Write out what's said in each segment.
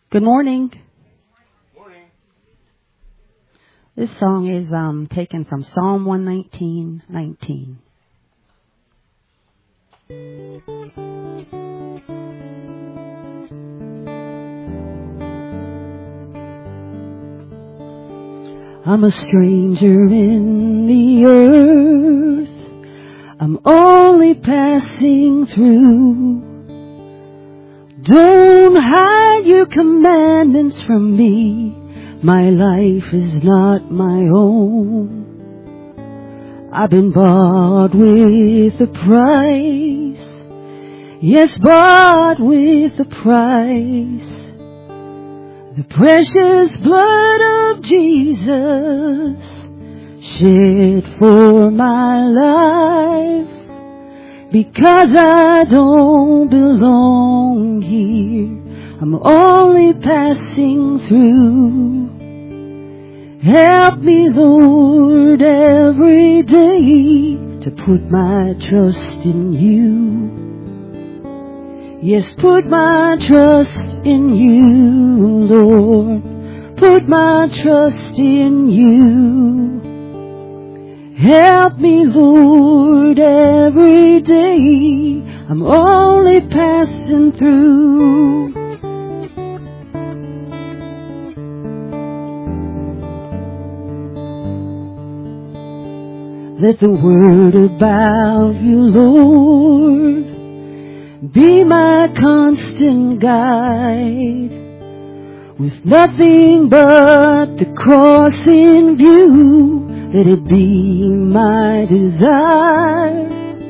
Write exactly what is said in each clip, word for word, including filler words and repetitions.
Good morning. Morning. This song is um, taken from Psalm one nineteen nineteen. I'm a stranger in the earth. I'm only passing through. Don't hide your commandments from me. My life is not my own. I've been bought with a price. Yes, bought with a price. The precious blood of Jesus shed for my life. Because I don't belong here, I'm only passing through. Help me, Lord, every day to put my trust in you. Yes, put my trust in you, Lord. Put my trust in you. Help me, Lord, every day. I'm only passing through. Let the word about you, Lord, be my constant guide. With nothing but the cross in view, let it be my desire.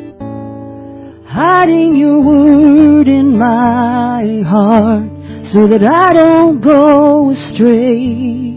Hiding your word in my heart so that I don't go astray.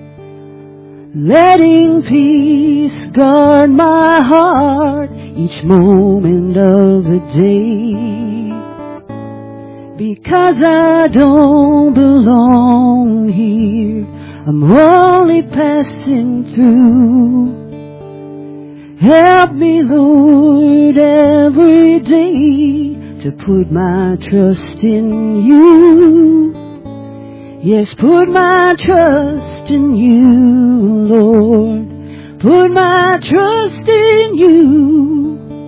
Letting peace guard my heart each moment of the day. Because I don't belong here, I'm only passing through. Help me, Lord, every day to put my trust in you. Yes, put my trust in you, Lord. Put my trust in you.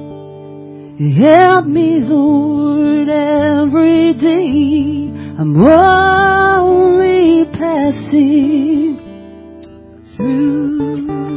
Help me, Lord, every day. I'm only passing through.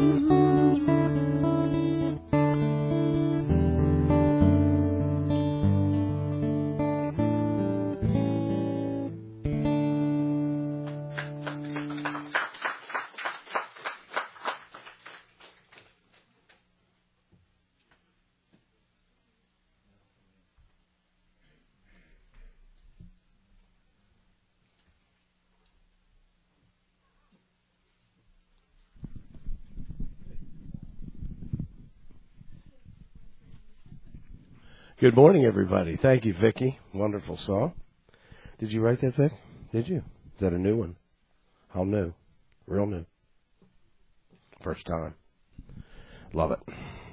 Good morning, everybody. Thank you, Vicki. Wonderful song. Did you write that, Vic? Did you? Is that a new one? How new? Real new. First time. Love it.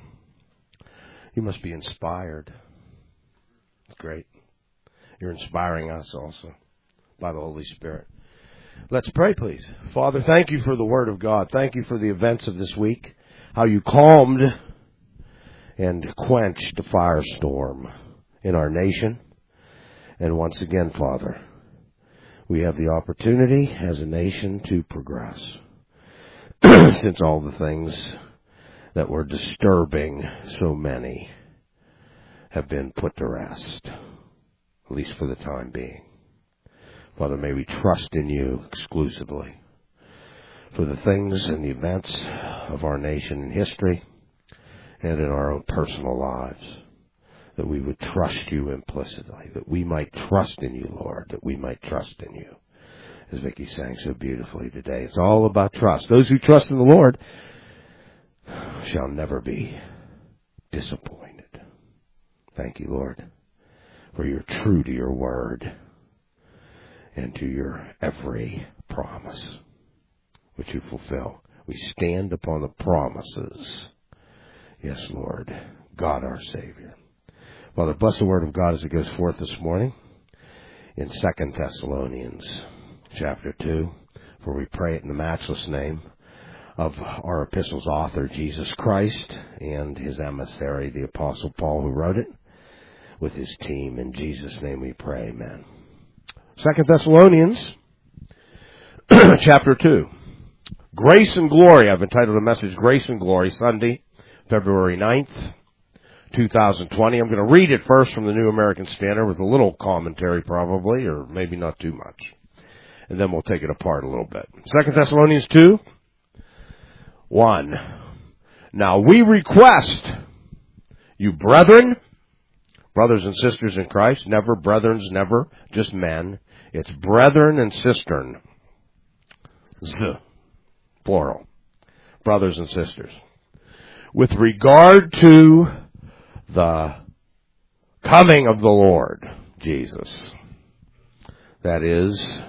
You must be inspired. It's great. You're inspiring us also by the Holy Spirit. Let's pray, please. Father, thank you for the Word of God. Thank you for the events of this week, how you calmed and quenched the firestorm in our nation. And once again, Father, we have the opportunity as a nation to progress. Since all the things that were disturbing so many have been put to rest, at least for the time being. Father, may we trust in you exclusively for the things and the events of our nation and history and in our own personal lives, that we would trust you implicitly, that we might trust in you, Lord, that we might trust in you. As Vicki sang so beautifully today, it's all about trust. Those who trust in the Lord shall never be disappointed. Thank you, Lord, for you're true to your word and to your every promise, which you fulfill. We stand upon the promises. Yes, Lord, God our Savior. Father, bless the word of God as it goes forth this morning in Second Thessalonians chapter two, for we pray it in the matchless name of our epistle's author, Jesus Christ, and his emissary, the Apostle Paul, who wrote it, with his team. In Jesus' name we pray, amen. Second Thessalonians, chapter two. Grace and Glory. I've entitled the message, Grace and Glory, Sunday, February ninth, two thousand twenty. I'm going to read it first from the New American Standard with a little commentary probably, or maybe not too much. And then we'll take it apart a little bit. Second Thessalonians two, one. Now we request you, brethren, brothers and sisters in Christ, never brethrens, never, just men. It's brethren and sistern. Z, plural. Brothers and sisters. With regard to the coming of the Lord Jesus. That is,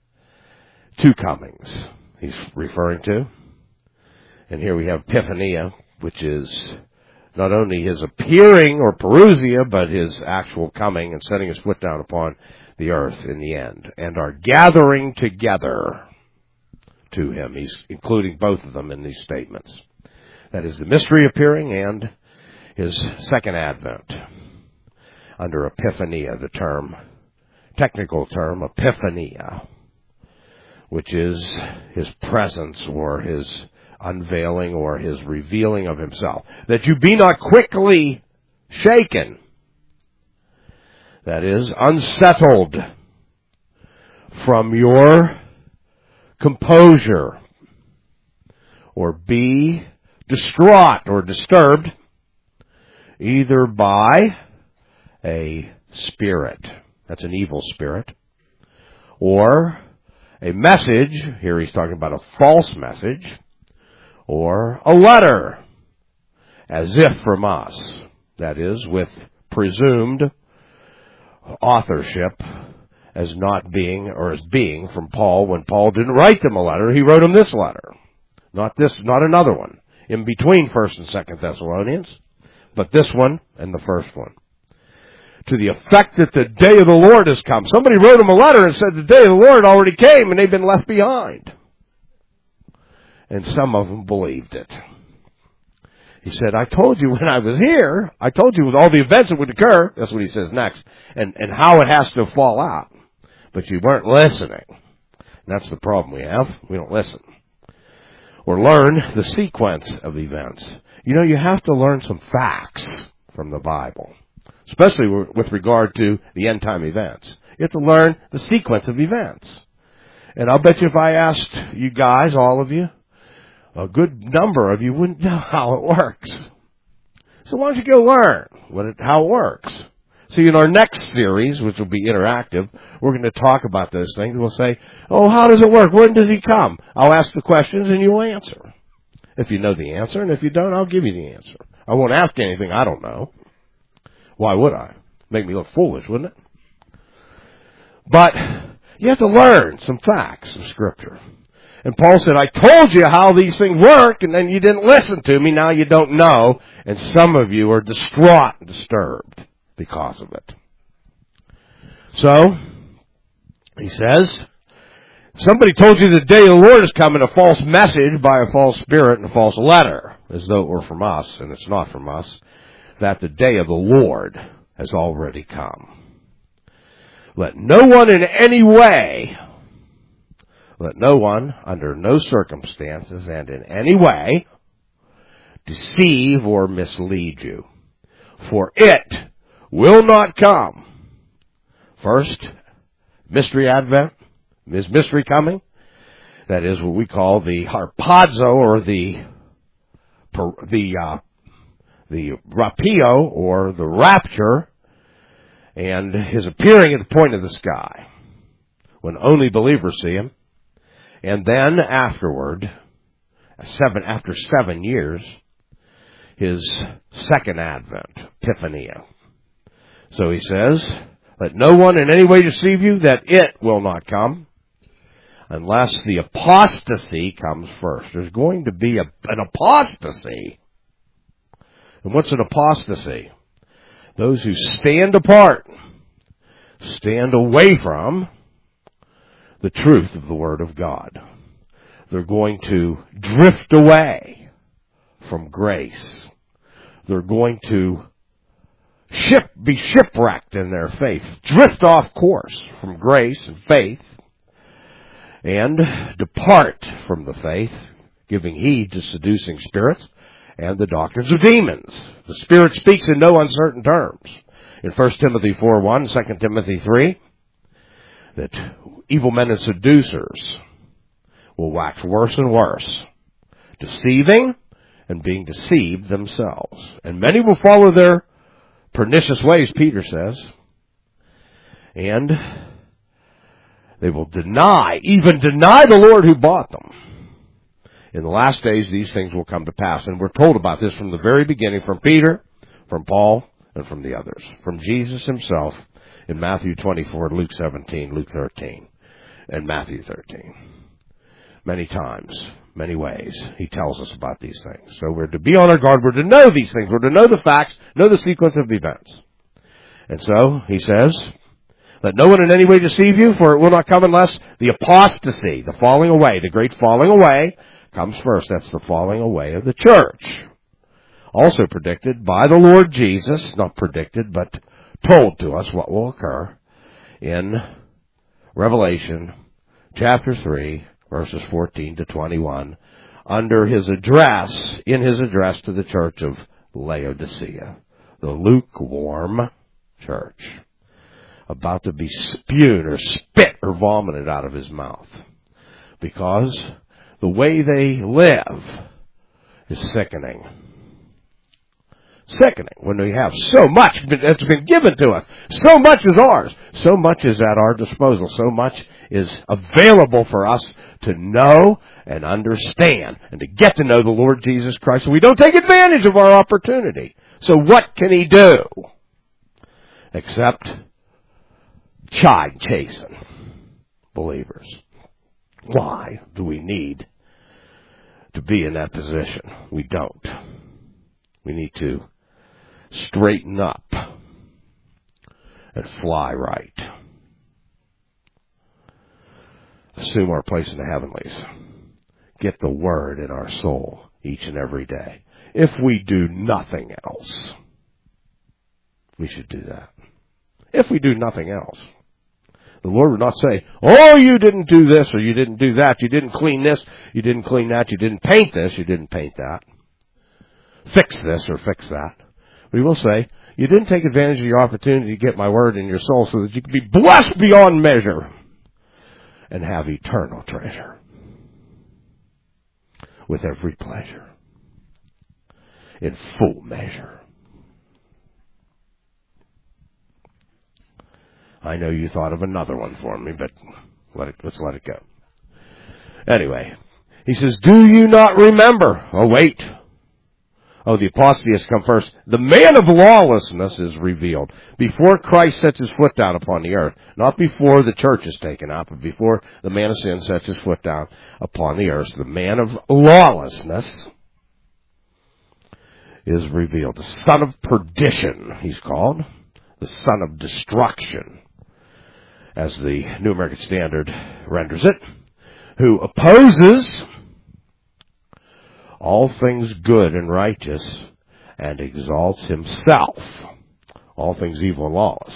two comings he's referring to. And here we have Epiphania, which is not only his appearing or parousia, but his actual coming and setting his foot down upon the earth in the end. And our gathering together to him. He's including both of them in these statements. That is the mystery appearing and his second advent. Under Epiphania, the term, technical term, Epiphania, which is his presence or his unveiling or his revealing of himself. That you be not quickly shaken. That is, unsettled from your composure, or be distraught or disturbed either by a spirit, that's an evil spirit, or a message, here he's talking about a false message, or a letter, as if from us, that is, with presumed authorship as not being, or as being from Paul, when Paul didn't write them a letter, he wrote them this letter. Not this, not another one, in between First and Second Thessalonians, but this one and the first one. To the effect that the day of the Lord has come. Somebody wrote him a letter and said the day of the Lord already came and they've been left behind. And some of them believed it. He said, I told you when I was here, I told you with all the events that would occur, that's what he says next, and, and how it has to fall out. But you weren't listening. And that's the problem we have. We don't listen. Or learn the sequence of events. You know, you have to learn some facts from the Bible, especially with regard to the end time events. You have to learn the sequence of events. And I'll bet you if I asked you guys, all of you, a good number of you wouldn't know how it works. So why don't you go learn what it, how it works? See, in our next series, which will be interactive, we're going to talk about those things. We'll say, oh, how does it work? When does he come? I'll ask the questions and you'll answer. If you know the answer, and if you don't, I'll give you the answer. I won't ask anything I don't know. Why would I? Make me look foolish, wouldn't it? But you have to learn some facts of Scripture. And Paul said, I told you how these things work, and then you didn't listen to me. Now you don't know. And some of you are distraught and disturbed because of it. So, he says, somebody told you the day of the Lord is coming, a false message by a false spirit and a false letter, as though it were from us, and it's not from us, that the day of the Lord has already come. Let no one in any way, let no one, under no circumstances and in any way, deceive or mislead you. For it will not come. First, mystery advent, is mystery coming. That is what we call the harpazo, or the the uh, the rapio, or the rapture, and his appearing at the point of the sky, when only believers see him. And then afterward, seven after seven years, his second advent, Epiphania. So he says, let no one in any way deceive you that it will not come, unless the apostasy comes first. There's going to be a, an apostasy. And what's an apostasy? Those who stand apart, stand away from the truth of the Word of God. They're going to drift away from grace. They're going to ship, be shipwrecked in their faith, drift off course from grace and faith, and depart from the faith, giving heed to seducing spirits and the doctrines of demons. The Spirit speaks in no uncertain terms. In First Timothy four one, Second Timothy three, that evil men and seducers will wax worse and worse, deceiving and being deceived themselves. And many will follow their pernicious ways, Peter says, and they will deny, even deny the Lord who bought them. In the last days, these things will come to pass. And we're told about this from the very beginning, from Peter, from Paul, and from the others. From Jesus himself in Matthew twenty-four, Luke seventeen, Luke thirteen, and Matthew thirteen. Many times, many ways, he tells us about these things. So we're to be on our guard. We're to know these things. We're to know the facts, know the sequence of events. And so, he says, let no one in any way deceive you, for it will not come unless the apostasy, the falling away, the great falling away, comes first. That's the falling away of the church. Also predicted by the Lord Jesus, not predicted, but told to us what will occur in Revelation chapter three, verses fourteen to twenty-one, under his address, in his address to the church of Laodicea, the lukewarm church, about to be spewed or spit or vomited out of his mouth, because the way they live is sickening. Sickening when we have so much that's been given to us. So much is ours. So much is at our disposal. So much is available for us to know and understand and to get to know the Lord Jesus Christ. So we don't take advantage of our opportunity. So what can he do? Except chide chasten believers. Why do we need to be in that position? We don't. We need to straighten up and fly right. Assume our place in the heavenlies. Get the Word in our soul each and every day. If we do nothing else, we should do that. If we do nothing else. The Lord would not say, oh, you didn't do this or you didn't do that. You didn't clean this. You didn't clean that. You didn't paint this. You didn't paint that. Fix this or fix that. We will say, you didn't take advantage of your opportunity to get my Word in your soul so that you can be blessed beyond measure and have eternal treasure with every pleasure in full measure. I know you thought of another one for me, but let it, let's let it go. Anyway, he says, do you not remember? Oh, wait. Oh, the apostasy has come first. The man of lawlessness is revealed. Before Christ sets his foot down upon the earth, not before the church is taken out, but before the man of sin sets his foot down upon the earth, the man of lawlessness is revealed. The son of perdition, he's called. The son of destruction, as the New American Standard renders it, who opposes all things good and righteous and exalts himself, all things evil and lawless,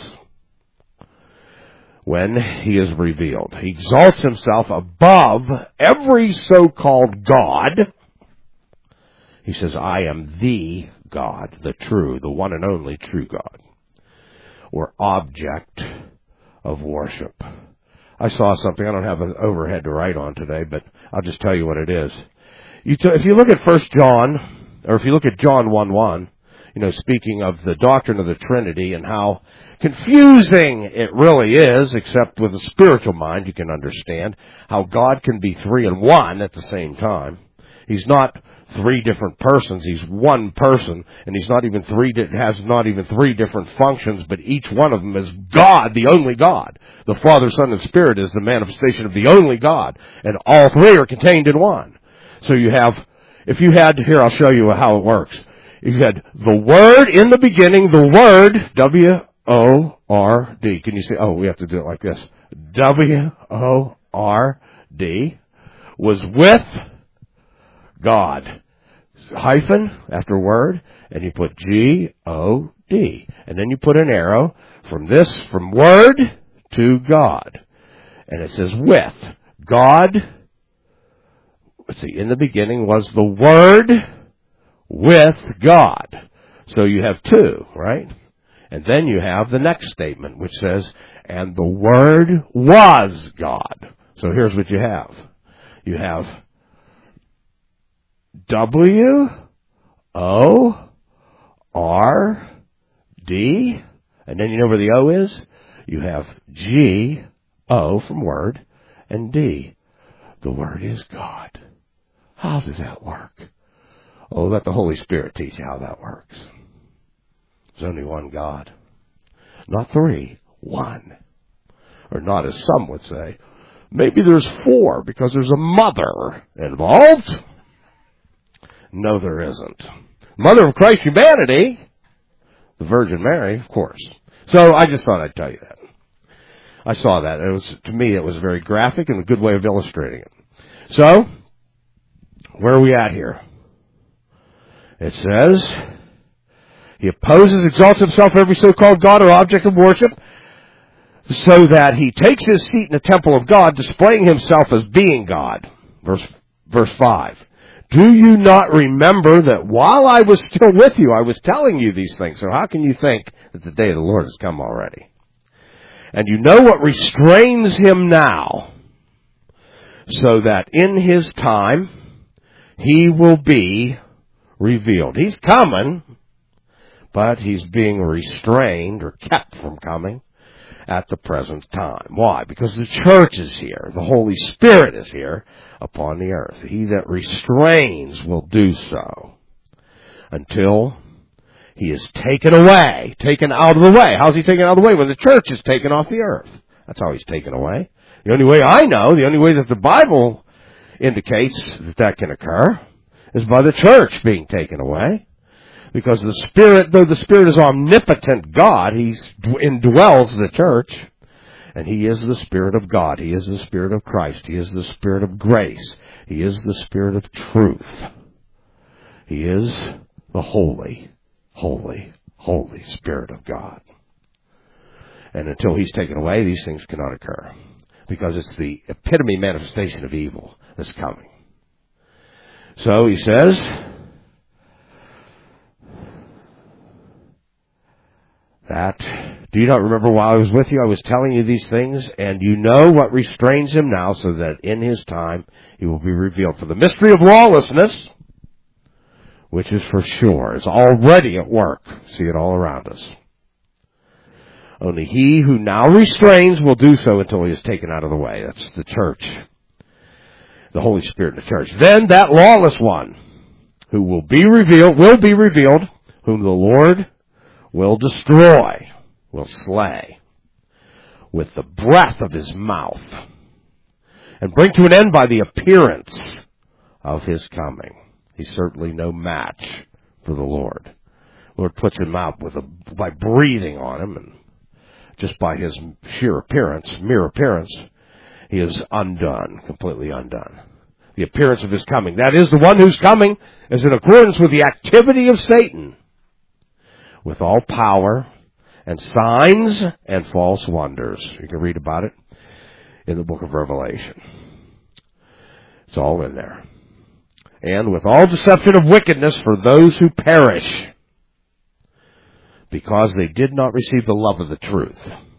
when he is revealed. He exalts himself above every so-called God. He says, I am the God, the true, the one and only true God, or object of worship. I saw something. I don't have an overhead to write on today, but I'll just tell you what it is. You t- if you look at First John, or if you look at John one one, you know, speaking of the doctrine of the Trinity and how confusing it really is, except with a spiritual mind you can understand how God can be three and one at the same time. He's not three different persons. He's one person, and he's not even three. Has not even three different functions, but each one of them is God, the only God. The Father, Son, and Spirit is the manifestation of the only God, and all three are contained in one. So you have, if you had, here I'll show you how it works. If you had the Word in the beginning, the Word, W O R D. Can you see? Oh, we have to do it like this. W O R D, was with God. Hyphen after word, and you put G O D. And then you put an arrow from this, from word to God. And it says with. God, let's see, in the beginning was the Word with God. So you have two, right? And then you have the next statement, which says, and the Word was God. So here's what you have. You have W O R D, and then you know where the O is? You have G, O from Word, and D. The Word is God. How does that work? Oh, let the Holy Spirit teach you how that works. There's only one God. Not three, one. Or not as some would say. Maybe there's four because there's a mother involved. No, there isn't. Mother of Christ humanity, the Virgin Mary, of course. So I just thought I'd tell you that. I saw that. It was, to me, it was very graphic and a good way of illustrating it. So, where are we at here? It says, he opposes, exalts himself every so-called God or object of worship, so that he takes his seat in the temple of God, displaying himself as being God. Verse, verse five. Do you not remember that while I was still with you, I was telling you these things? So how can you think that the day of the Lord has come already? And you know what restrains him now, so that in his time he will be revealed. He's coming, but he's being restrained or kept from coming at the present time. Why? Because the church is here. The Holy Spirit is here upon the earth. He that restrains will do so until he is taken away, taken out of the way. How's he taken out of the way? When the church is taken off the earth. That's how he's taken away. The only way I know, the only way that the Bible indicates that that can occur is by the church being taken away. Because the Spirit, though the Spirit is omnipotent God, He indwells the church. And He is the Spirit of God. He is the Spirit of Christ. He is the Spirit of grace. He is the Spirit of truth. He is the holy, holy, holy Spirit of God. And until He's taken away, these things cannot occur. Because it's the epitome manifestation of evil that's coming. So He says, that, do you not remember while I was with you, I was telling you these things, and you know what restrains him now, so that in his time he will be revealed. For the mystery of lawlessness, which is for sure, is already at work. See it all around us. Only he who now restrains will do so until he is taken out of the way. That's the church. The Holy Spirit in the church. Then that lawless one, who will be revealed, will be revealed, whom the Lord will destroy, will slay, with the breath of his mouth, and bring to an end by the appearance of his coming. He's certainly no match for the Lord. The Lord puts him out with a, by breathing on him, and just by his sheer appearance, mere appearance, he is undone, completely undone. The appearance of his coming. That is, the one who's coming is in accordance with the activity of Satan, with all power and signs and false wonders. You can read about it in the book of Revelation. It's all in there. And with all deception of wickedness for those who perish, because they did not receive the love of the truth,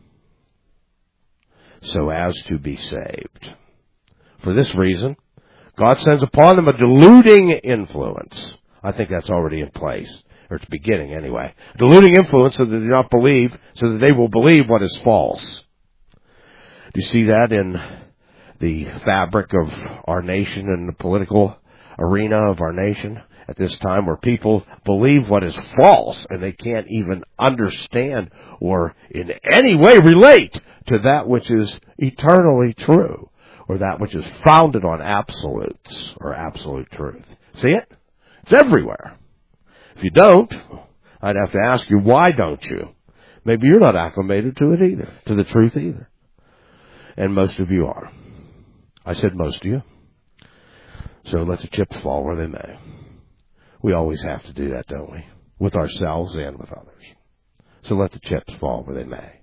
so as to be saved. For this reason, God sends upon them a deluding influence. I think that's already in place. Or it's beginning anyway. Deluding influence so that they do not believe, so that they will believe what is false. Do you see that in the fabric of our nation and the political arena of our nation at this time, where people believe what is false and they can't even understand or in any way relate to that which is eternally true, or that which is founded on absolutes or absolute truth. See it? It's everywhere. If you don't, I'd have to ask you, why don't you? Maybe you're not acclimated to it either, to the truth either. And most of you are. I said most of you. So let the chips fall where they may. We always have to do that, don't we? With ourselves and with others. So let the chips fall where they may.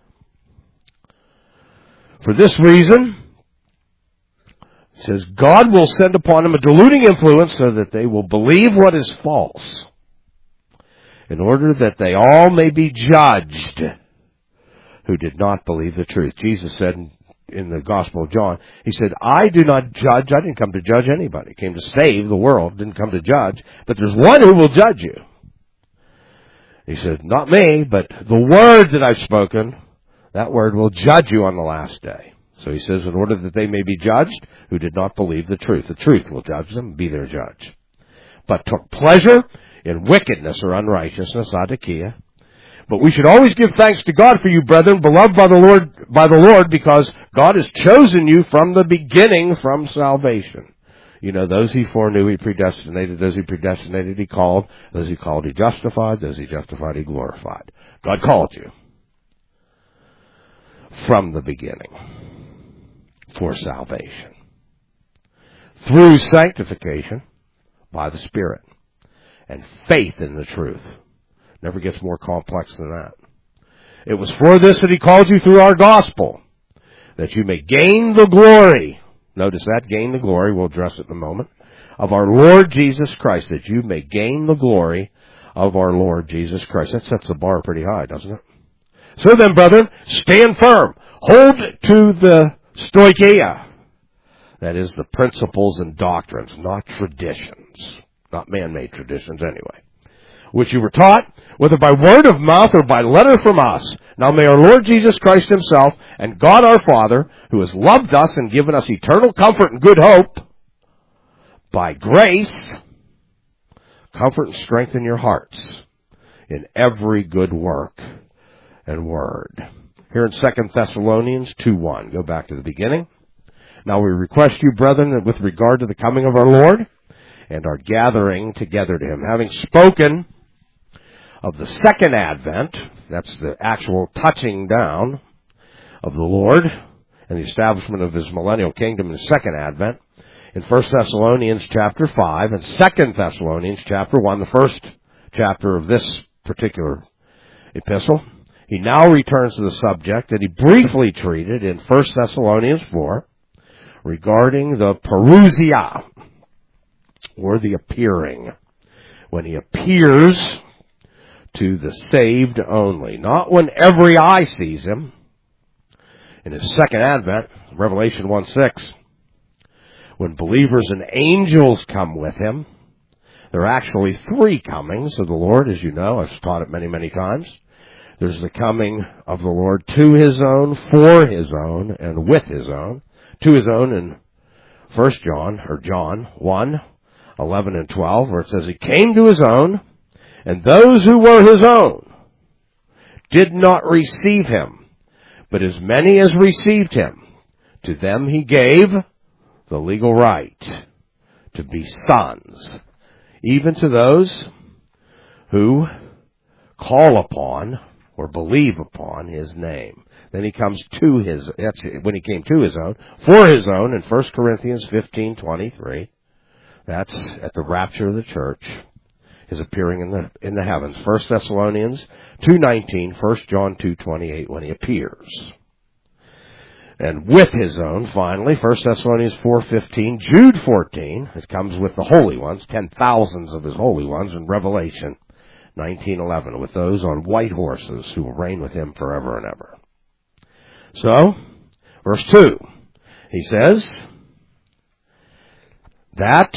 For this reason, it says, God will send upon them a deluding influence so that they will believe what is false, in order that they all may be judged who did not believe the truth. Jesus said in, in the Gospel of John, he said, I do not judge. I didn't come to judge anybody. I came to save the world, didn't come to judge. But there's one who will judge you. He said, not me, but the word that I've spoken, that word will judge you on the last day. So he says, in order that they may be judged who did not believe the truth. The truth will judge them, be their judge. But took pleasure in wickedness or unrighteousness, adikia. But we should always give thanks to God for you, brethren, beloved by the Lord, by the Lord, because God has chosen you from the beginning from salvation. You know, those he foreknew, he predestinated. Those he predestinated, he called. Those he called, he justified. Those he justified, he glorified. God called you from the beginning for salvation. Through sanctification by the Spirit and faith in the truth. Never gets more complex than that. It was for this that he called you through our gospel, that you may gain the glory. Notice that, gain the glory, we'll address it in a moment, of our Lord Jesus Christ, that you may gain the glory of our Lord Jesus Christ. That sets the bar pretty high, doesn't it? So then, brethren, stand firm. Hold to the stoicheia. That is, the principles and doctrines, not traditions. Not man-made traditions, anyway. Which you were taught, whether by word of mouth or by letter from us. Now may our Lord Jesus Christ himself and God our Father, who has loved us and given us eternal comfort and good hope, by grace, comfort and strengthen your hearts in every good work and word. Here in Second Thessalonians two one, go back to the beginning. Now we request you, brethren, that with regard to the coming of our Lord and our gathering together to him, having spoken of the second advent, that's the actual touching down of the Lord and the establishment of his millennial kingdom in the second advent, in First Thessalonians chapter five and Second Thessalonians chapter one, the first chapter of this particular epistle, he now returns to the subject that he briefly treated in First Thessalonians four regarding the parousia, or the appearing, when he appears to the saved only. Not when every eye sees him. In his second advent, Revelation one six, when believers and angels come with him. There are actually three comings of the Lord, as you know. I've taught it many, many times. There's the coming of the Lord to his own, for his own, and with his own. To his own in First John, or John one, eleven and twelve, where it says, he came to his own, and those who were his own did not receive him. But as many as received him, to them he gave the legal right to be sons, even to those who call upon or believe upon his name. Then he comes to his, that's when he came to his own, for his own in First Corinthians fifteen twenty-three. That's at the rapture of the church, his appearing in the in the heavens. First Thessalonians two nineteen, First John two twenty-eight, when he appears. And with his own, finally, First Thessalonians four fifteen, Jude fourteen, it comes with the holy ones, ten thousands of his holy ones, in Revelation nineteen eleven, with those on white horses who will reign with him forever and ever. So, verse two, he says that,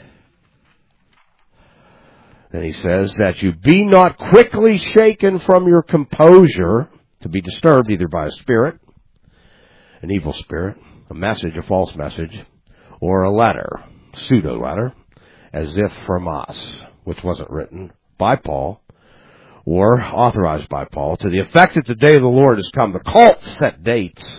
then he says that you be not quickly shaken from your composure, to be disturbed either by a spirit, an evil spirit, a message, a false message, or a letter, pseudo letter, as if from us, which wasn't written by Paul, or authorized by Paul, to the effect that the day of the Lord has come. The cults set dates,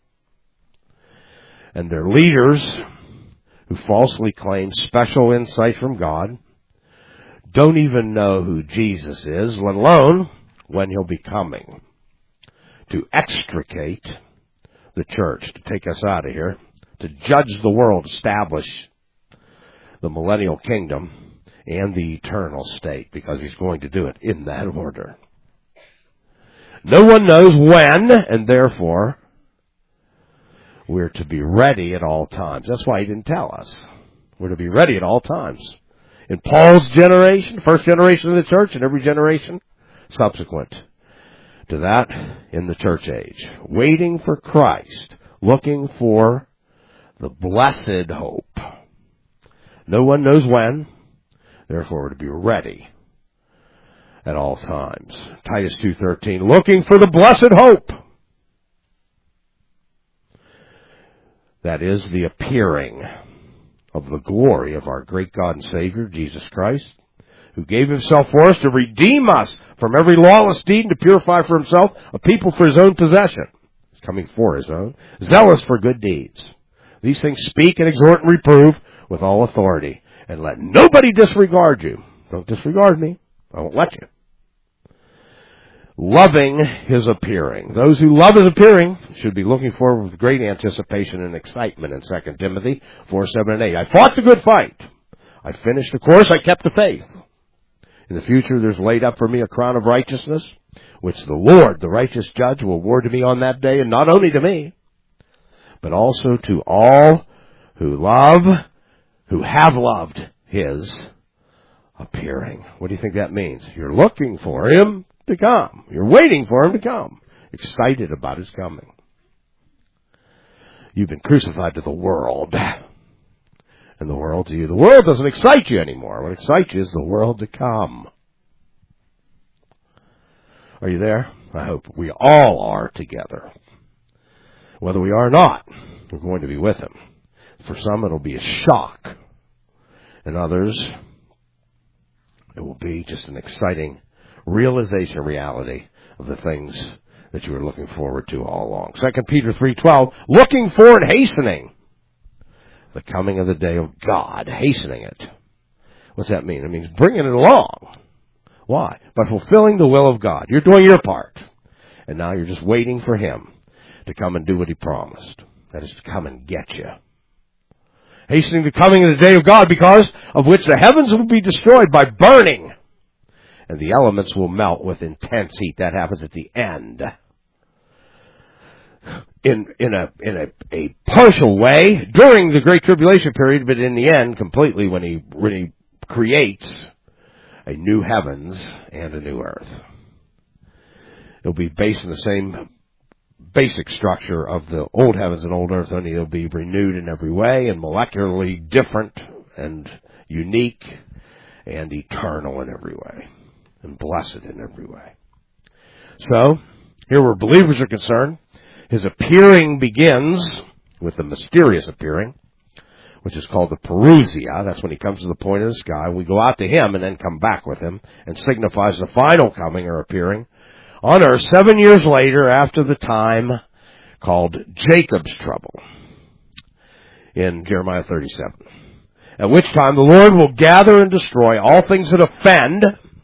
and their leaders, who falsely claim special insight from God, don't even know who Jesus is, let alone when he'll be coming to extricate the church, to take us out of here, to judge the world, establish the millennial kingdom and the eternal state, because he's going to do it in that order. No one knows when, and therefore we're to be ready at all times. That's why he didn't tell us. We're to be ready at all times. In Paul's generation, first generation of the church, and every generation subsequent to that in the church age. Waiting for Christ, looking for the blessed hope. No one knows when, therefore we're to be ready at all times. Titus two thirteen, looking for the blessed hope. That is the appearing of the glory of our great God and Savior, Jesus Christ, who gave himself for us to redeem us from every lawless deed and to purify for himself a people for his own possession. He's coming for his own, zealous for good deeds. These things speak and exhort and reprove with all authority. And let nobody disregard you. Don't disregard me. I won't let you. Loving his appearing. Those who love his appearing should be looking forward with great anticipation and excitement in Second Timothy four, seven, and eight. I fought the good fight. I finished the course. I kept the faith. In the future there's laid up for me a crown of righteousness, which the Lord, the righteous judge, will award to me on that day, and not only to me, but also to all who love, who have loved his appearing. What do you think that means? You're looking for him to come. You're waiting for him to come. Excited about his coming. You've been crucified to the world. And the world to you. The world doesn't excite you anymore. What excites you is the world to come. Are you there? I hope we all are together. Whether we are or not, we're going to be with him. For some, it'll be a shock. And others, it will be just an exciting realization, reality of the things that you were looking forward to all along. Second Peter three twelve, looking for and hastening the coming of the day of God. Hastening it. What's that mean? It means bringing it along. Why? By fulfilling the will of God. You're doing your part. And now you're just waiting for him to come and do what he promised. That is to come and get you. Hastening the coming of the day of God, because of which the heavens will be destroyed by burning, and the elements will melt with intense heat. That happens at the end. In in a in a, a partial way during the Great Tribulation period, but in the end, completely when he when he creates a new heavens and a new earth. It'll be based on the same basic structure of the old heavens and old earth, only it'll be renewed in every way and molecularly different and unique and eternal in every way and blessed in every way. So, here where believers are concerned, his appearing begins with the mysterious appearing, which is called the parousia. That's when he comes to the point of the sky. We go out to him and then come back with him, and signifies the final coming or appearing on earth seven years later, after the time called Jacob's trouble in Jeremiah thirty-seven. At which time the Lord will gather and destroy all things that offend,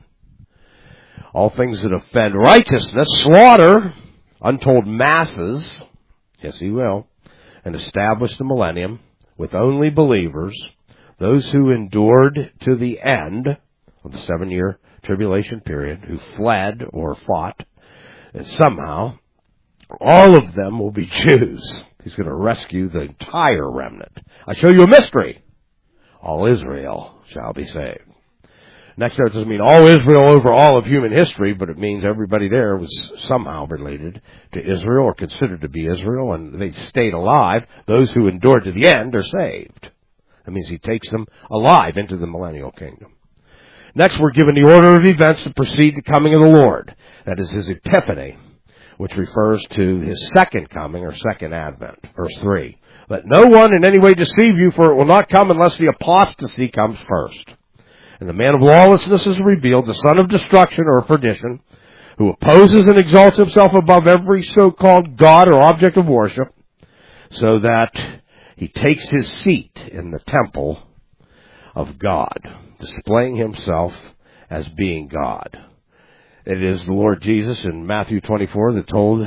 all things that offend righteousness, slaughter untold masses, yes he will, and establish the millennium with only believers, those who endured to the end of the seven-year tribulation period, who fled or fought, and somehow all of them will be Jews. He's going to rescue the entire remnant. I show you a mystery. All Israel shall be saved. Next there, it doesn't mean all Israel over all of human history, but it means everybody there was somehow related to Israel or considered to be Israel, and they stayed alive. Those who endured to the end are saved. That means he takes them alive into the millennial kingdom. Next, we're given the order of events to precede the coming of the Lord. That is his epiphany, which refers to his second coming or second advent. Verse three. Let no one in any way deceive you, for it will not come unless the apostasy comes first. And the man of lawlessness is revealed, the son of destruction or perdition, who opposes and exalts himself above every so-called God or object of worship, so that he takes his seat in the temple of God, displaying himself as being God. It is the Lord Jesus in Matthew twenty-four that told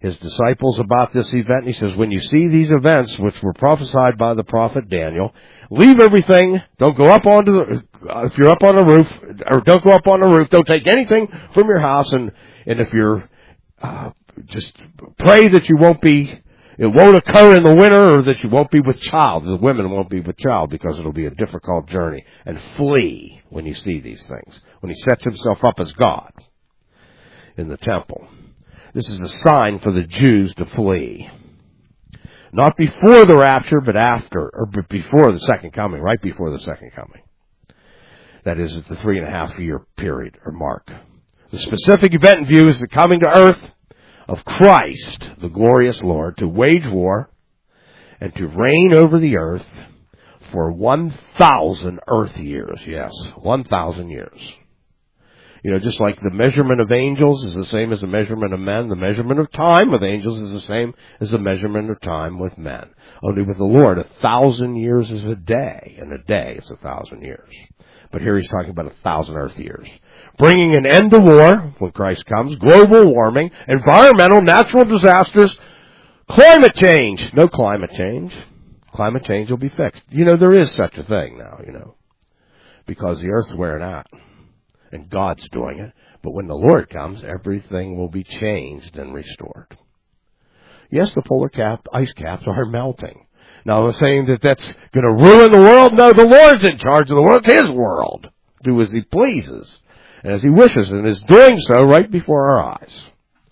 his disciples about this event. He says, when you see these events, which were prophesied by the prophet Daniel, leave everything. Don't go up onto the, uh, if you're up on a roof, or don't go up on a roof. Don't take anything from your house. And, and if you're, uh, just pray that you won't be, it won't occur in the winter, or that you won't be with child. The women won't be with child, because it'll be a difficult journey. And flee when you see these things. When he sets himself up as God in the temple. This is a sign for the Jews to flee. Not before the rapture, but after, or before the second coming, right before the second coming. That is at the three and a half year period or mark. The specific event in view is the coming to earth of Christ, the glorious Lord, to wage war and to reign over the earth for one thousand earth years. Yes, one thousand years. You know, just like the measurement of angels is the same as the measurement of men, the measurement of time with angels is the same as the measurement of time with men. Only with the Lord, a thousand years is a day, and a day is a thousand years. But here he's talking about a thousand earth years. Bringing an end to war when Christ comes, global warming, environmental, natural disasters, climate change. No climate change. Climate change will be fixed. You know, there is such a thing now, you know, because the earth's wearing out. And God's doing it. But when the Lord comes, everything will be changed and restored. Yes, the polar cap, ice caps are melting. Now, I'm saying that that's going to ruin the world. No, the Lord's in charge of the world. It's His world. Do as He pleases and as He wishes, and is doing so right before our eyes.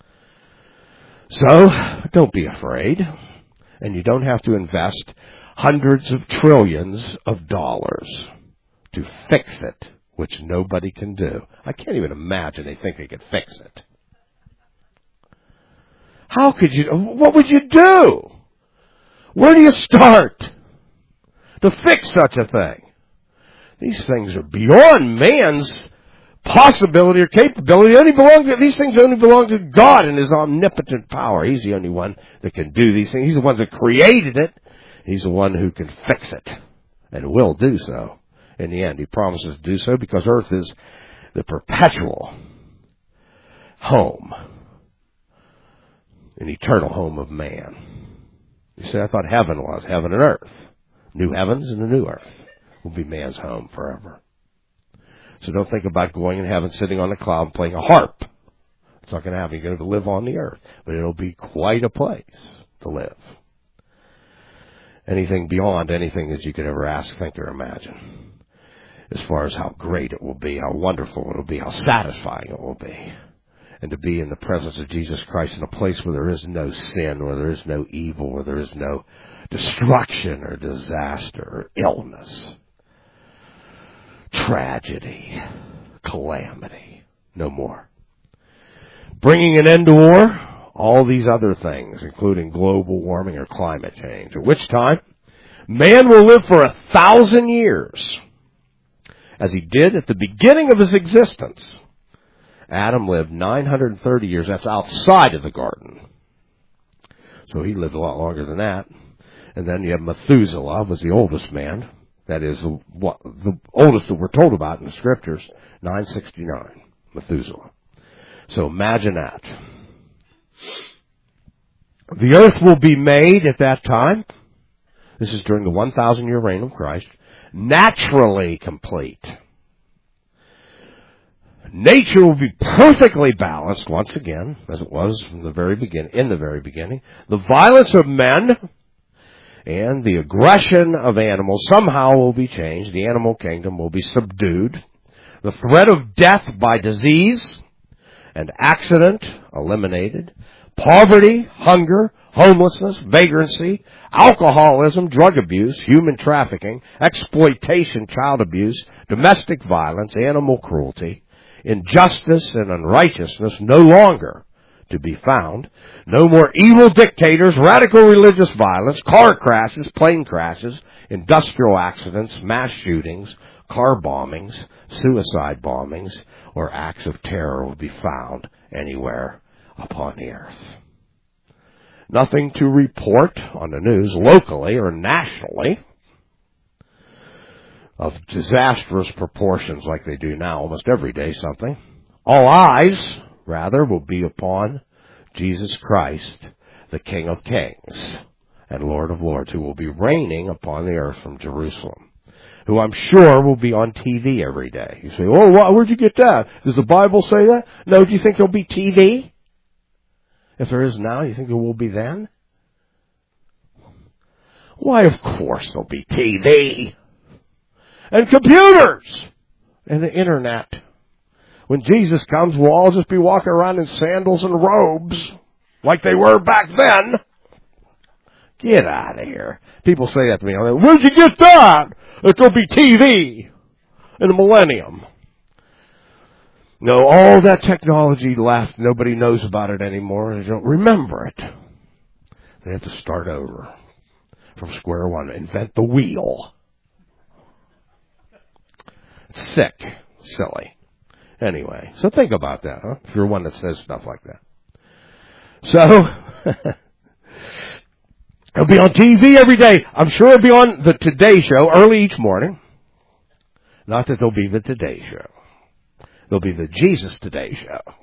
So, don't be afraid. And you don't have to invest hundreds of trillions of dollars to fix it, which nobody can do. I can't even imagine they think they could fix it. How could you, what would you do? Where do you start to fix such a thing? These things are beyond man's possibility or capability. They only belong to, these things only belong to God and His omnipotent power. He's the only one that can do these things. He's the one that created it. He's the one who can fix it and will do so. In the end, He promises to do so because earth is the perpetual home, an eternal home of man. You say, I thought heaven was heaven and earth. New heavens and a new earth will be man's home forever. So don't think about going in heaven, sitting on a cloud, and playing a harp. It's not going to happen. You're going to live on the earth. But it'll be quite a place to live. Anything beyond anything that you could ever ask, think, or imagine. As far as how great it will be, how wonderful it will be, how satisfying it will be. And to be in the presence of Jesus Christ in a place where there is no sin, where there is no evil, where there is no destruction or disaster or illness, tragedy, calamity, no more. Bringing an end to war, all these other things, including global warming or climate change, at which time man will live for a thousand years, as he did at the beginning of his existence. Adam lived nine hundred thirty years. That's outside of the garden. So he lived a lot longer than that. And then you have Methuselah, was the oldest man. That is the, what, the oldest that we're told about in the Scriptures, nine sixty-nine, Methuselah. So imagine that. The earth will be made at that time. This is during the one thousand year reign of Christ. Naturally complete. Nature will be perfectly balanced once again, as it was from the very begin, in the very beginning. The violence of men and the aggression of animals somehow will be changed. The animal kingdom will be subdued. The threat of death by disease and accident eliminated. Poverty, hunger, homelessness, vagrancy, alcoholism, drug abuse, human trafficking, exploitation, child abuse, domestic violence, animal cruelty, injustice and unrighteousness no longer to be found. No more evil dictators, radical religious violence, car crashes, plane crashes, industrial accidents, mass shootings, car bombings, suicide bombings, or acts of terror will be found anywhere upon the earth. Nothing to report on the news locally or nationally of disastrous proportions like they do now, almost every day something. All eyes, rather, will be upon Jesus Christ, the King of Kings and Lord of Lords, who will be reigning upon the earth from Jerusalem, who I'm sure will be on T V every day. You say, oh, what, where'd you get that? Does the Bible say that? No, do you think there'll be T V? If there is now, you think there will be then? Why, of course there'll be T V. And computers. And the internet. When Jesus comes, we'll all just be walking around in sandals and robes, like they were back then. Get out of here. People say that to me. I'm like, where'd you get that? That there'll be T V in the millennium. No, all that technology left. Nobody knows about it anymore. They don't remember it. They have to start over from square one. Invent the wheel. It's sick. Silly. Anyway, so think about that, huh? If you're one that says stuff like that. So, it'll be on T V every day. I'm sure it'll be on the Today Show early each morning. Not that there'll be the Today Show. There'll be the Jesus Today Show.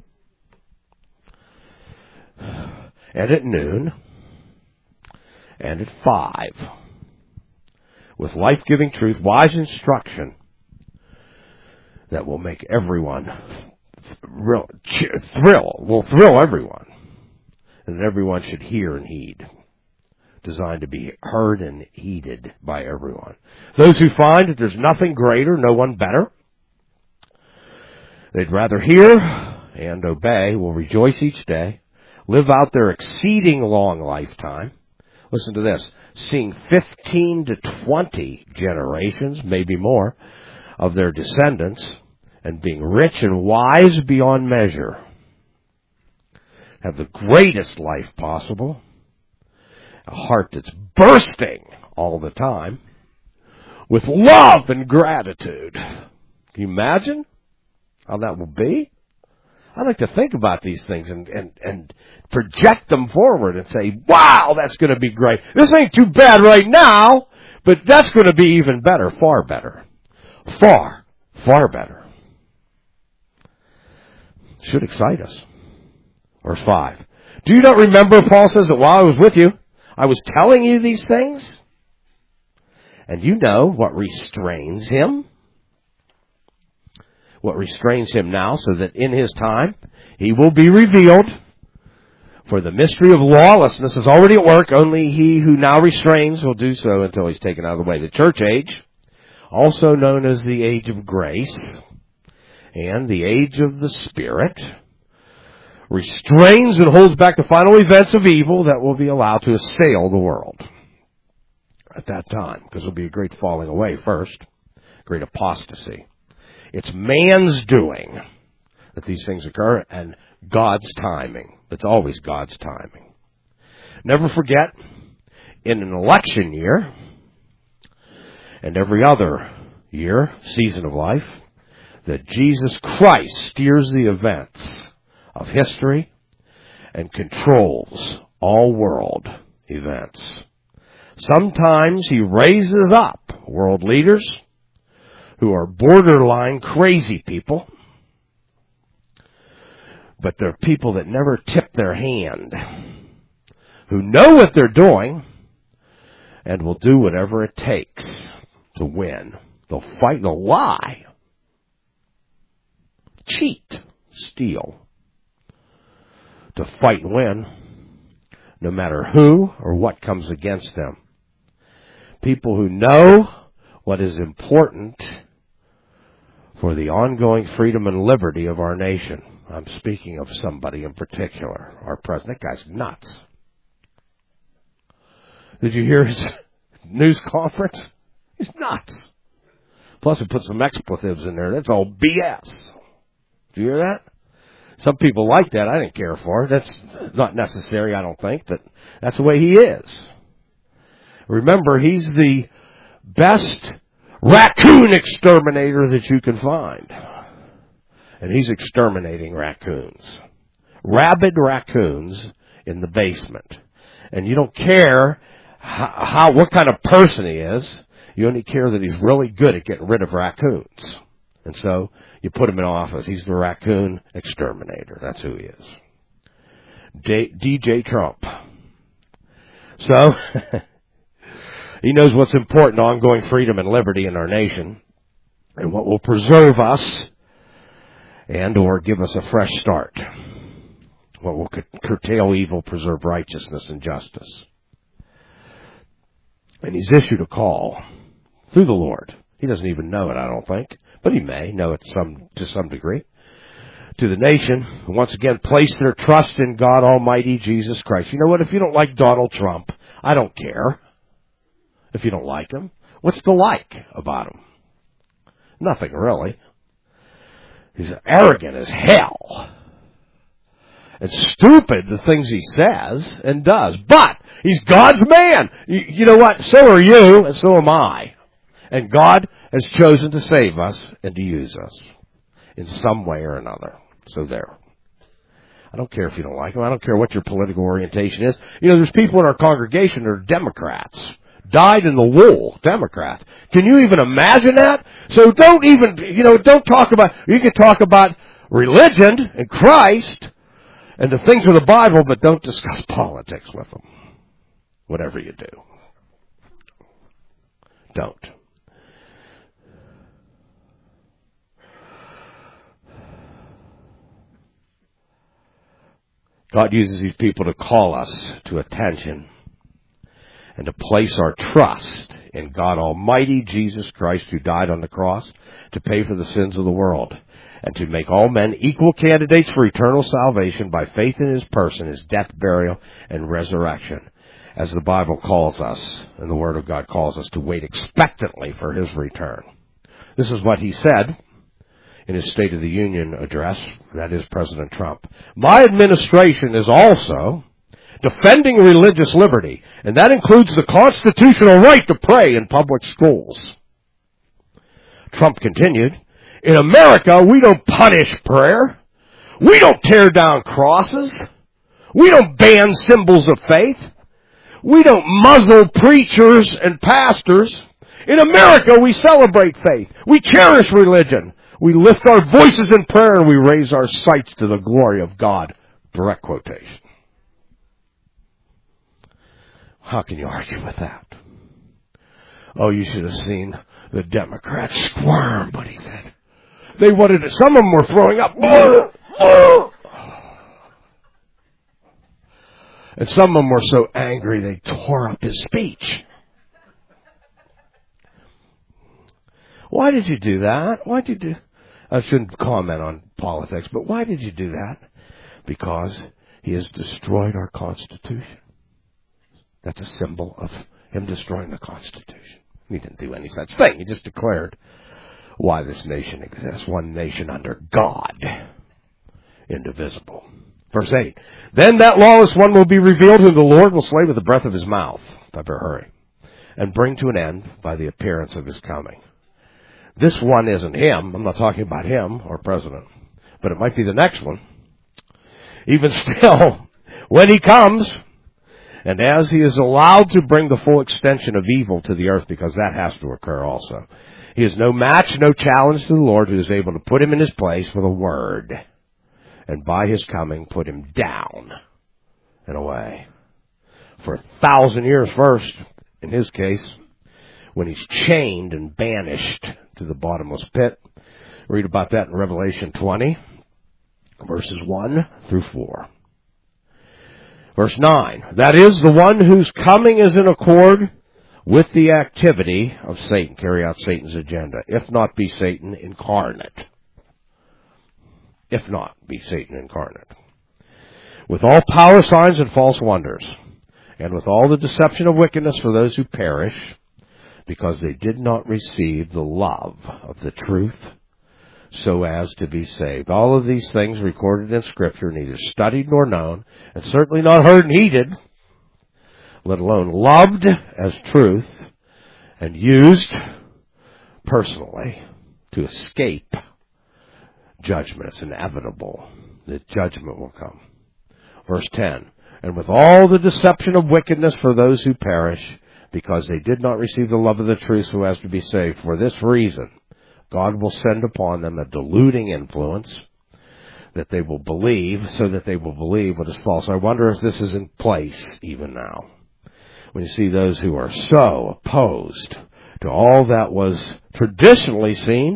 And at noon. And at five. With life-giving truth, wise instruction that will make everyone thrill, thrill, will thrill everyone. And that everyone should hear and heed. Designed to be heard and heeded by everyone. Those who find that there's nothing greater, no one better, they'd rather hear and obey, will rejoice each day, live out their exceeding long lifetime. Listen to this, seeing fifteen to twenty generations, maybe more, of their descendants, and being rich and wise beyond measure. Have the greatest life possible, a heart that's bursting all the time, with love and gratitude. Can you imagine how that will be? I like to think about these things and, and, and project them forward and say, wow, that's going to be great. This ain't too bad right now, but that's going to be even better, far better. Far, far better. Should excite us. Verse five. Do you not remember, Paul says, that while I was with you, I was telling you these things? And you know what restrains him? What restrains him now, so that in his time he will be revealed. For the mystery of lawlessness is already at work. Only he who now restrains will do so until he's taken out of the way. The church age, also known as the age of grace and the age of the Spirit, restrains and holds back the final events of evil that will be allowed to assail the world at that time. Because there'll be a great falling away first, great apostasy. It's man's doing that these things occur, and God's timing. It's always God's timing. Never forget, in an election year, and every other year, season of life, that Jesus Christ steers the events of history and controls all world events. Sometimes he raises up world leaders who are borderline crazy people, but they're people that never tip their hand, who know what they're doing and will do whatever it takes to win. They'll fight, they'll lie, cheat, steal, to fight and win, no matter who or what comes against them. People who know what is important for the ongoing freedom and liberty of our nation. I'm speaking of somebody in particular. Our president, that guy's nuts. Did you hear his news conference? He's nuts. Plus he put some expletives in there. That's all B S. Did you hear that? Some people like that. I didn't care for it. That's not necessary, I don't think, but that's the way he is. Remember, he's the best raccoon exterminator that you can find. And he's exterminating raccoons. Rabid raccoons in the basement. And you don't care how, how what kind of person he is. You only care that he's really good at getting rid of raccoons. And so you put him in office. He's the raccoon exterminator. That's who he is. D J Trump. So, he knows what's important to ongoing freedom and liberty in our nation and what will preserve us and or give us a fresh start. What will curtail evil, preserve righteousness and justice. And he's issued a call through the Lord. He doesn't even know it, I don't think, but he may know it some to some degree. To the nation, who once again place their trust in God Almighty, Jesus Christ. You know what? If you don't like Donald Trump, I don't care. If you don't like him, what's to like about him? Nothing, really. He's arrogant as hell. And stupid, the things he says and does. But he's God's man. You, you know what? So are you, and so am I. And God has chosen to save us and to use us in some way or another. So there. I don't care if you don't like him. I don't care what your political orientation is. You know, there's people in our congregation that are Democrats. Dyed in the wool, Democrats. Can you even imagine that? So don't even, you know, don't talk about, you can talk about religion and Christ and the things of the Bible, but don't discuss politics with them. Whatever you do. Don't. God uses these people to call us to attention and to place our trust in God Almighty, Jesus Christ, who died on the cross to pay for the sins of the world, and to make all men equal candidates for eternal salvation by faith in his person, his death, burial, and resurrection, as the Bible calls us, and the Word of God calls us to wait expectantly for his return. This is what he said in his State of the Union address, that is President Trump. My administration is also defending religious liberty, and that includes the constitutional right to pray in public schools. Trump continued, in America, we don't punish prayer. We don't tear down crosses. We don't ban symbols of faith. We don't muzzle preachers and pastors. In America, we celebrate faith. We cherish religion. We lift our voices in prayer and we raise our sights to the glory of God. Direct quotation. How can you argue with that? Oh, you should have seen the Democrats squirm, but he said. They wanted it. Some of them were throwing up. And some of them were so angry they tore up his speech. Why did you do that? Why did you do... I shouldn't comment on politics, but why did you do that? Because he has destroyed our Constitution. That's a symbol of him destroying the Constitution. He didn't do any such thing. He just declared why this nation exists. One nation under God, indivisible. Verse eight. Then that lawless one will be revealed, whom the Lord will slay with the breath of his mouth. I better hurry. And bring to an end by the appearance of his coming. This one isn't him. I'm not talking about him or president. But it might be the next one. Even still, when he comes, and as he is allowed to bring the full extension of evil to the earth, because that has to occur also, he is no match, no challenge to the Lord, who is able to put him in his place with a word, and by his coming put him down and away. For a thousand years first, in his case, when he's chained and banished to the bottomless pit. Read about that in Revelation twenty, verses one through four. Verse nine, that is the one whose coming is in accord with the activity of Satan, carry out Satan's agenda, if not be Satan incarnate. If not be Satan incarnate. With all power, signs, and false wonders, and with all the deception of wickedness for those who perish, because they did not receive the love of the truth so as to be saved. All of these things recorded in Scripture, neither studied nor known, and certainly not heard and heeded, let alone loved as truth, and used personally to escape judgment. It's inevitable that judgment will come. Verse ten, and with all the deception of wickedness for those who perish, because they did not receive the love of the truth so as to be saved. For this reason, God will send upon them a deluding influence, that they will believe, so that they will believe what is false. I wonder if this is in place even now. When you see those who are so opposed to all that was traditionally seen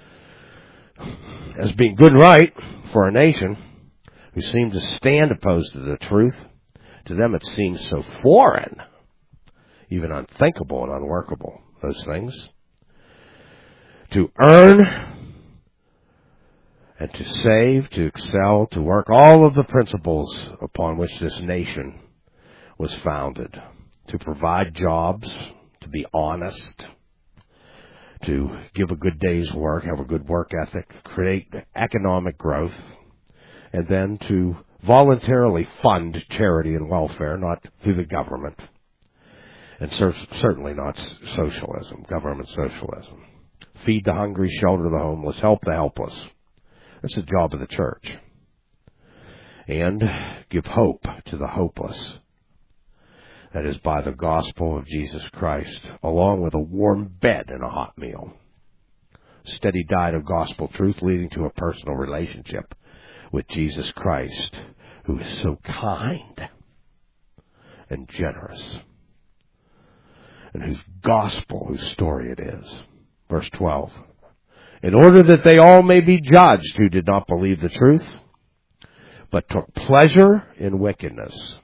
as being good and right for a nation, who seem to stand opposed to the truth, to them it seems so foreign, even unthinkable and unworkable, those things. To earn and to save, to excel, to work all of the principles upon which this nation was founded. To provide jobs, to be honest, to give a good day's work, have a good work ethic, create economic growth, and then to voluntarily fund charity and welfare, not through the government, and cer- certainly not socialism, government socialism. Feed the hungry, shelter the homeless, help the helpless. That's the job of the church. And give hope to the hopeless. That is by the gospel of Jesus Christ, along with a warm bed and a hot meal. Steady diet of gospel truth leading to a personal relationship with Jesus Christ, who is so kind and generous, and whose gospel, whose story it is. Verse twelve. In order that they all may be judged who did not believe the truth, but took pleasure in wickedness.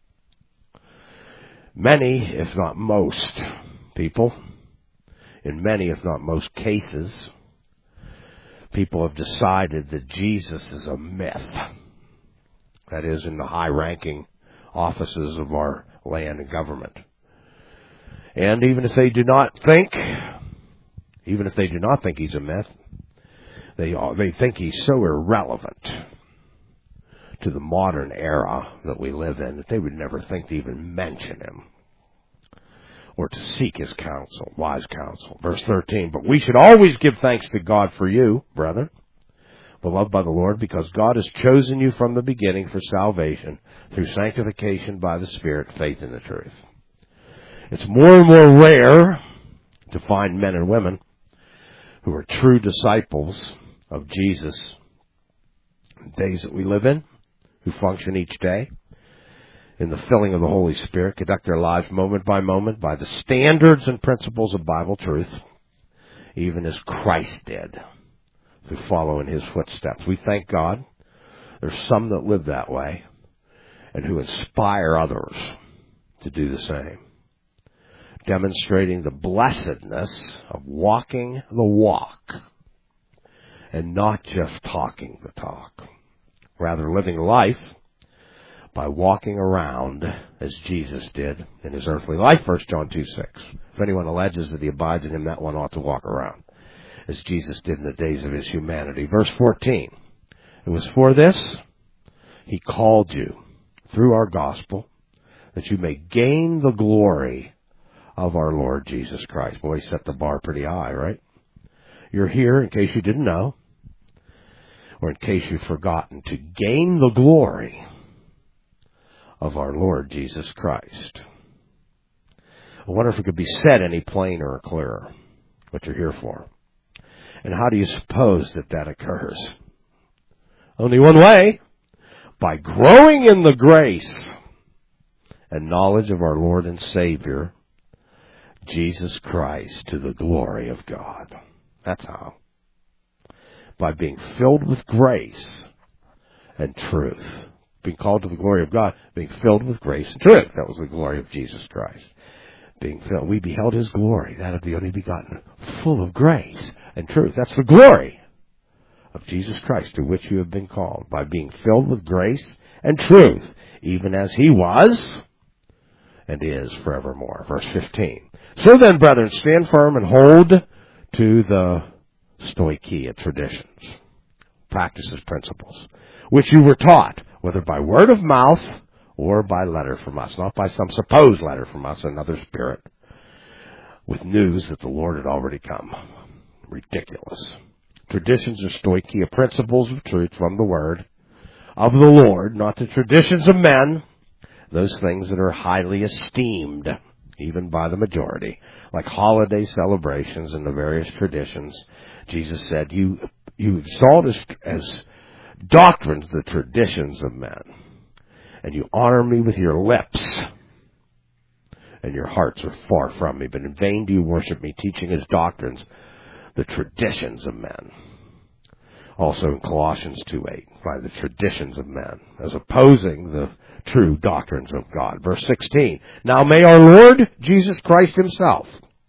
Many, if not most, people, in many, if not most cases, people have decided that Jesus is a myth. That is, in the high-ranking offices of our land and government. And even if they do not think, even if they do not think he's a myth, they they think he's so irrelevant to the modern era that we live in that they would never think to even mention him or to seek his counsel, wise counsel. Verse thirteen, but we should always give thanks to God for you, brethren, beloved by the Lord, because God has chosen you from the beginning for salvation through sanctification by the Spirit, faith in the truth. It's more and more rare to find men and women who are true disciples of Jesus in the days that we live in, who function each day in the filling of the Holy Spirit, conduct their lives moment by moment by the standards and principles of Bible truth, even as Christ did, who follow in his footsteps. We thank God there's some that live that way and who inspire others to do the same, demonstrating the blessedness of walking the walk and not just talking the talk, rather living life by walking around as Jesus did in his earthly life. First John two six. If anyone alleges that he abides in him, that one ought to walk around as Jesus did in the days of his humanity. Verse fourteen. It was for this he called you through our gospel, that you may gain the glory of our Lord Jesus Christ. Boy, he set the bar pretty high, right? You're here, in case you didn't know, or in case you've forgotten, to gain the glory of our Lord Jesus Christ. I wonder if it could be said any plainer or clearer, what you're here for. And how do you suppose that that occurs? Only one way, by growing in the grace and knowledge of our Lord and Savior, Jesus Christ, to the glory of God. That's how. By being filled with grace and truth. Being called to the glory of God, being filled with grace and truth. That was the glory of Jesus Christ. Being filled, we beheld his glory, that of the only begotten, full of grace and truth. That's the glory of Jesus Christ, to which you have been called, by being filled with grace and truth, even as he was and is forevermore. Verse fifteen. So then, brethren, stand firm and hold to the stoicheia traditions, practices, principles, which you were taught, whether by word of mouth or by letter from us, not by some supposed letter from us, another spirit, with news that the Lord had already come. Ridiculous. Traditions are stoicheia, principles of truth from the word of the Lord, not the traditions of men, those things that are highly esteemed, even by the majority, like holiday celebrations and the various traditions. Jesus said, you you exalt as, as doctrines, the traditions of men. And you honor me with your lips, and your hearts are far from me. But in vain do you worship me, teaching as doctrines the traditions of men. Also in Colossians two eight, by the traditions of men, as opposing the true doctrines of God. Verse sixteen, now may our Lord Jesus Christ himself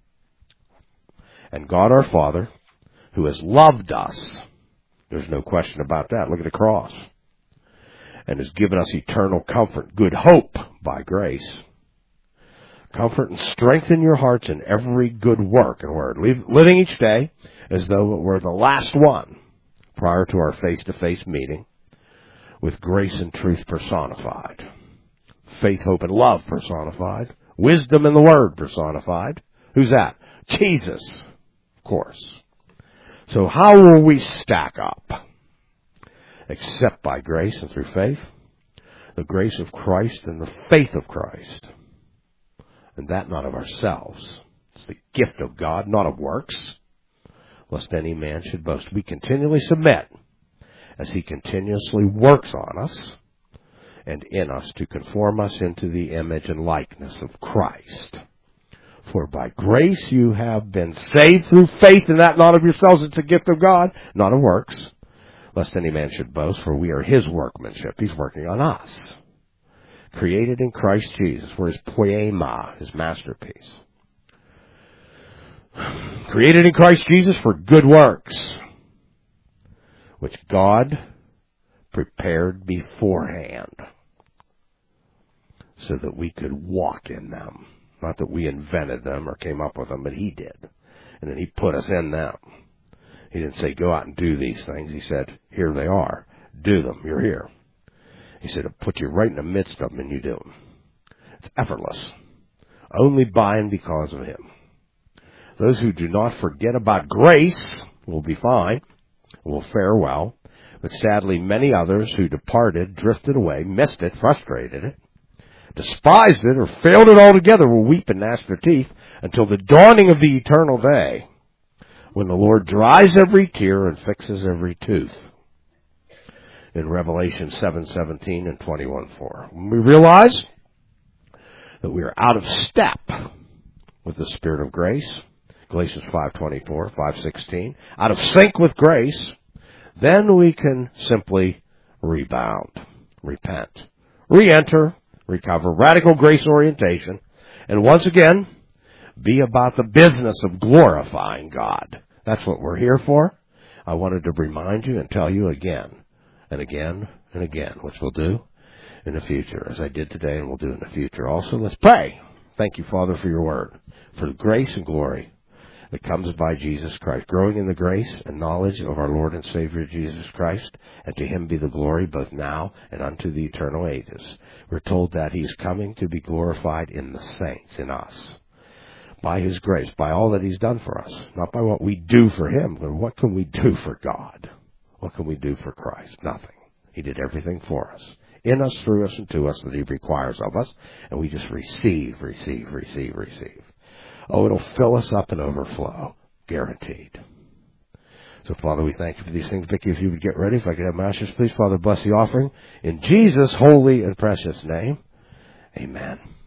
and God our Father, who has loved us, there's no question about that, look at the cross, and has given us eternal comfort, good hope by grace, comfort and strengthen your hearts in every good work and word, living each day as though it were the last one prior to our face-to-face meeting, with grace and truth personified, faith, hope, and love personified, wisdom and the word personified. Who's that? Jesus, of course. So how will we stack up? Except by grace and through faith, the grace of Christ and the faith of Christ, and that not of ourselves. It's the gift of God, not of works, lest any man should boast. We continually submit as he continuously works on us and in us to conform us into the image and likeness of Christ. For by grace you have been saved through faith, and that not of yourselves. It's a gift of God, not of works, lest any man should boast, for we are his workmanship. He's working on us. Created in Christ Jesus. We're his poema, his masterpiece. Created in Christ Jesus for good works, which God prepared beforehand so that we could walk in them. Not that we invented them or came up with them, but he did. And then he put us in them. He didn't say, go out and do these things. He said, here they are. Do them. You're here. He said, I'll put you right in the midst of them, and you do them. It's effortless. Only by and because of him. Those who do not forget about grace will be fine, will fare well. But sadly, many others who departed, drifted away, missed it, frustrated it, despised it, or failed it altogether will weep and gnash their teeth until the dawning of the eternal day, when the Lord dries every tear and fixes every tooth. In Revelation seven seventeen and twenty-one four. When we realize that we are out of step with the Spirit of grace, Galatians five twenty-four, five sixteen, out of sync with grace, then we can simply rebound, repent, re-enter, recover, radical grace orientation, and once again, be about the business of glorifying God. That's what we're here for. I wanted to remind you and tell you again and again and again, which we'll do in the future, as I did today and we'll do in the future. Also, let's pray. Thank you, Father, for your word, for the grace and glory that comes by Jesus Christ, growing in the grace and knowledge of our Lord and Savior Jesus Christ, and to him be the glory both now and unto the eternal ages. We're told that he's coming to be glorified in the saints, in us, by his grace, by all that he's done for us, not by what we do for him, but what can we do for God? What can we do for Christ? Nothing. He did everything for us, in us, through us, and to us that he requires of us, and we just receive, receive, receive, receive. Oh, it'll fill us up and overflow. Guaranteed. So, Father, we thank you for these things. Vicki, if you would get ready, if I could have my ushers, please. Father, bless the offering. In Jesus' holy and precious name, amen.